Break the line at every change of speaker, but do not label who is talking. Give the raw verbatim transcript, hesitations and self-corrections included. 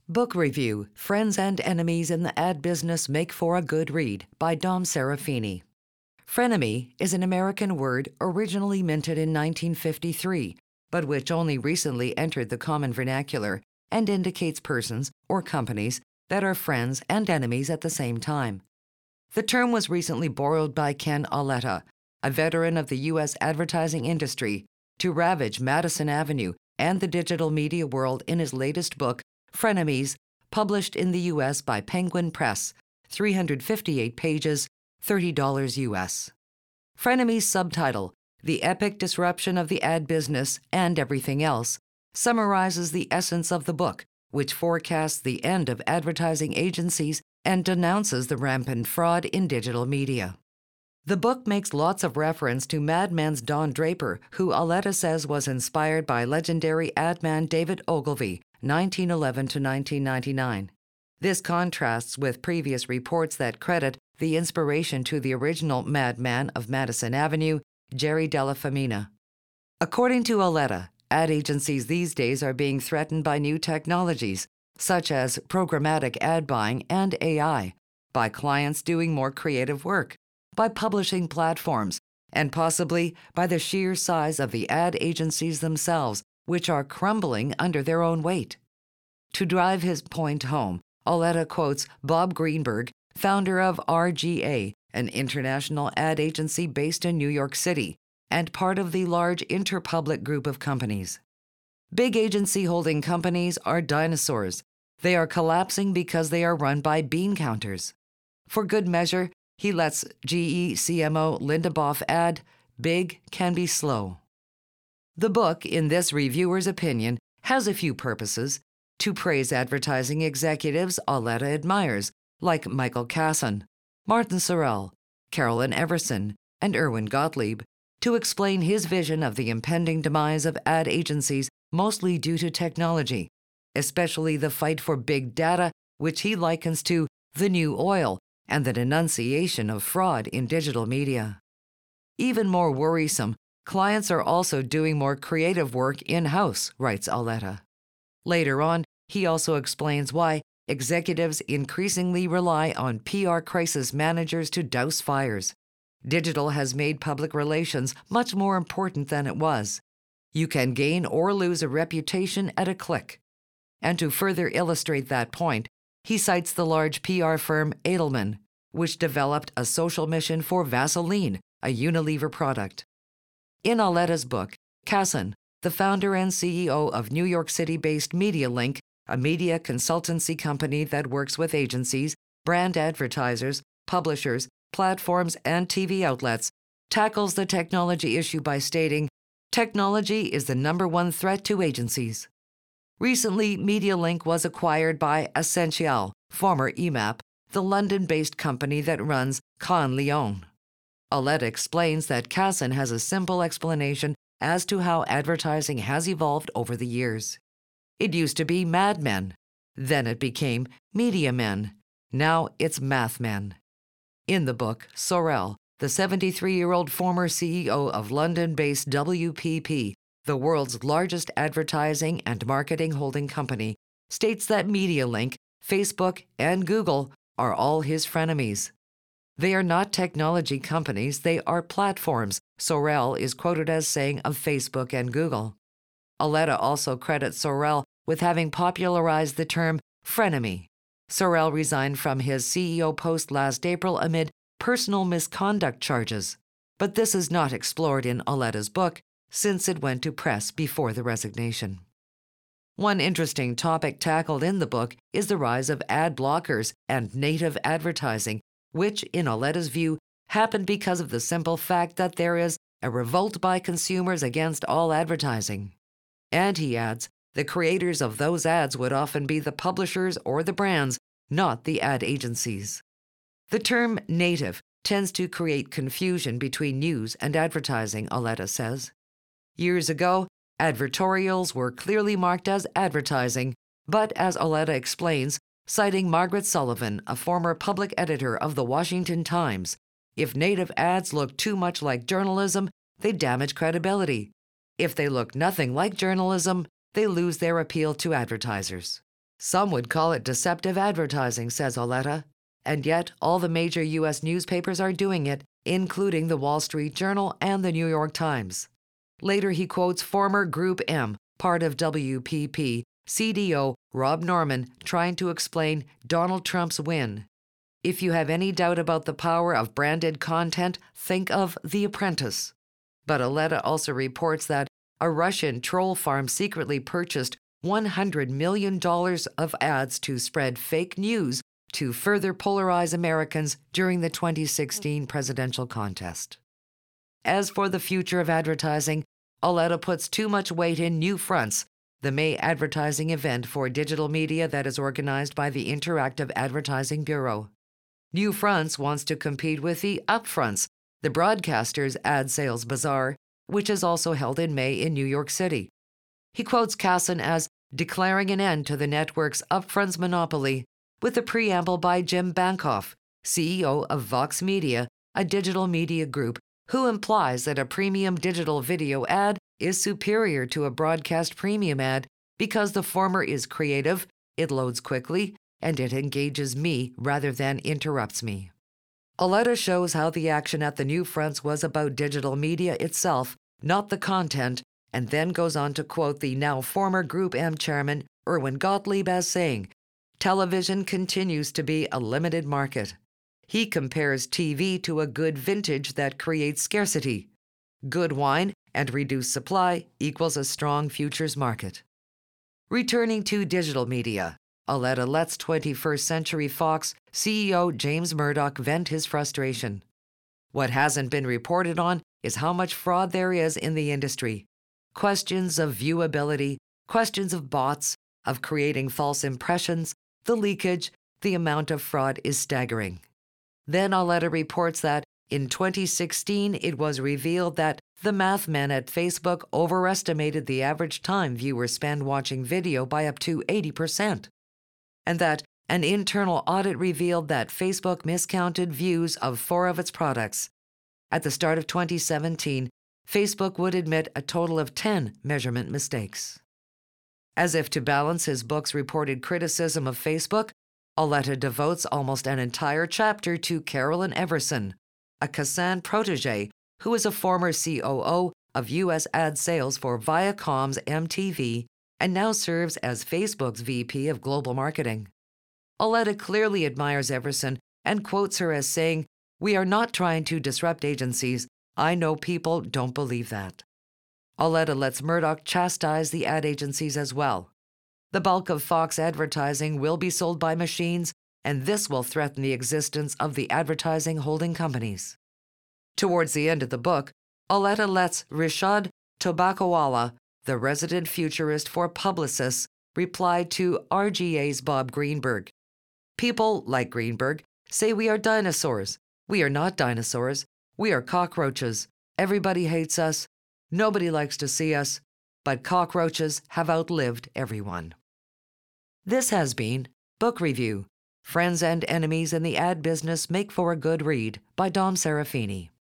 Book Review: Friends and Enemies in the Ad Business Make for a Good Read by Dom Serafini. Frenemy is an American word originally minted in nineteen fifty-three, but which only recently entered the common vernacular and indicates persons or companies that are friends and enemies at the same time. The term was recently borrowed by Ken Auletta, a veteran of the U S advertising industry, to ravage Madison Avenue and the digital media world in his latest book, Frenemies, published in the U S by Penguin Press, three hundred fifty-eight pages, thirty dollars U S. Frenemies' subtitle, The Epic Disruption of the Ad Business and Everything Else, summarizes the essence of the book, which forecasts the end of advertising agencies and denounces the rampant fraud in digital media. The book makes lots of reference to Mad Men's Don Draper, who Auletta says was inspired by legendary ad man David Ogilvy, nineteen eleven to nineteen ninety-nine. This contrasts with previous reports that credit the inspiration to the original madman of Madison Avenue, Jerry Della Femina. According to Auletta, ad agencies these days are being threatened by new technologies, such as programmatic ad buying and A I, by clients doing more creative work, by publishing platforms, and possibly by the sheer size of the ad agencies themselves, which are crumbling under their own weight. To drive his point home, Auletta quotes Bob Greenberg, founder of R G A, an international ad agency based in New York City, and part of the large Interpublic group of companies. Big agency holding companies are dinosaurs. They are collapsing because they are run by bean counters. For good measure, he lets G E C M O Linda Boff add, "Big can be slow." The book, in this reviewer's opinion, has a few purposes: to praise advertising executives Auletta admires, like Michael Kasson, Martin Sorrell, Carolyn Everson, and Irwin Gottlieb, to explain his vision of the impending demise of ad agencies mostly due to technology, especially the fight for big data, which he likens to the new oil and the denunciation of fraud in digital media. Even more worrisome, clients are also doing more creative work in-house, writes Auletta. Later on, he also explains why executives increasingly rely on P R crisis managers to douse fires. Digital has made public relations much more important than it was. You can gain or lose a reputation at a click. And to further illustrate that point, he cites the large P R firm Edelman, which developed a social mission for Vaseline, a Unilever product. In Auletta's book, Kasson, the founder and C E O of New York City-based MediaLink, a media consultancy company that works with agencies, brand advertisers, publishers, platforms, and T V outlets, tackles the technology issue by stating, "Technology is the number one threat to agencies." Recently, MediaLink was acquired by Ascential, former E M A P, the London-based company that runs Caen Lyon. Auletta explains that Kasson has a simple explanation as to how advertising has evolved over the years. It used to be Mad Men. Then it became Media Men. Now it's Math Men. In the book, Sorrell, the seventy-three-year-old former C E O of London-based W P P, the world's largest advertising and marketing holding company, states that MediaLink, Facebook, and Google are all his frenemies. They are not technology companies, they are platforms, Sorrell is quoted as saying of Facebook and Google. Auletta also credits Sorrell with having popularized the term frenemy. Sorrell resigned from his C E O post last April amid personal misconduct charges, but this is not explored in Auletta's book, since it went to press before the resignation. One interesting topic tackled in the book is the rise of ad blockers and native advertising, which, in Auletta's view, happened because of the simple fact that there is a revolt by consumers against all advertising. And he adds, the creators of those ads would often be the publishers or the brands, not the ad agencies. The term native tends to create confusion between news and advertising, Auletta says. Years ago, advertorials were clearly marked as advertising, but as Auletta explains, citing Margaret Sullivan, a former public editor of the Washington Times, if native ads look too much like journalism, they damage credibility. If they look nothing like journalism, they lose their appeal to advertisers. Some would call it deceptive advertising, says Auletta, and yet all the major U S newspapers are doing it, including the Wall Street Journal and the New York Times. Later, he quotes former Group M, part of W P P, C D O Rob Norman trying to explain Donald Trump's win. If you have any doubt about the power of branded content, think of The Apprentice. But Auletta also reports that a Russian troll farm secretly purchased one hundred million dollars of ads to spread fake news to further polarize Americans during the twenty sixteen presidential contest. As for the future of advertising, Auletta puts too much weight in New Fronts, the May advertising event for digital media that is organized by the Interactive Advertising Bureau. New Fronts wants to compete with the Upfronts, the broadcaster's ad sales bazaar, which is also held in May in New York City. He quotes Kassan as declaring an end to the network's Upfronts monopoly with a preamble by Jim Bankoff, C E O of Vox Media, a digital media group, who implies that a premium digital video ad is superior to a broadcast premium ad because the former is creative, it loads quickly, and it engages me rather than interrupts me. Auletta shows how the action at the New Fronts was about digital media itself, not the content, and then goes on to quote the now former Group M chairman, Irwin Gottlieb, as saying, television continues to be a limited market. He compares T V to a good vintage that creates scarcity. Good wine and reduced supply equals a strong futures market. Returning to digital media, Auletta lets twenty-first Century Fox C E O James Murdoch vent his frustration. What hasn't been reported on is how much fraud there is in the industry. Questions of viewability, questions of bots, of creating false impressions, the leakage, the amount of fraud is staggering. Then Auletta reports that in twenty sixteen it was revealed that the math men at Facebook overestimated the average time viewers spend watching video by up to eighty percent, and that an internal audit revealed that Facebook miscounted views of four of its products. At the start of twenty seventeen, Facebook would admit a total of ten measurement mistakes. As if to balance his book's reported criticism of Facebook, Auletta devotes almost an entire chapter to Carolyn Everson, a Kassan protege who is a former C O O of U S ad sales for Viacom's M T V and now serves as Facebook's V P of Global Marketing. Auletta clearly admires Everson and quotes her as saying, "We are not trying to disrupt agencies. I know people don't believe that." Auletta lets Murdoch chastise the ad agencies as well. The bulk of Fox advertising will be sold by machines, and this will threaten the existence of the advertising holding companies. Towards the end of the book, Auletta lets Rishad Tobaccowala, the resident futurist for Publicis, reply to R G A's Bob Greenberg. People, like Greenberg, say we are dinosaurs. We are not dinosaurs. We are cockroaches. Everybody hates us. Nobody likes to see us. But cockroaches have outlived everyone. This has been Book Review: Friends and Enemies in the Ad Business Make for a Good Read by Dom Serafini.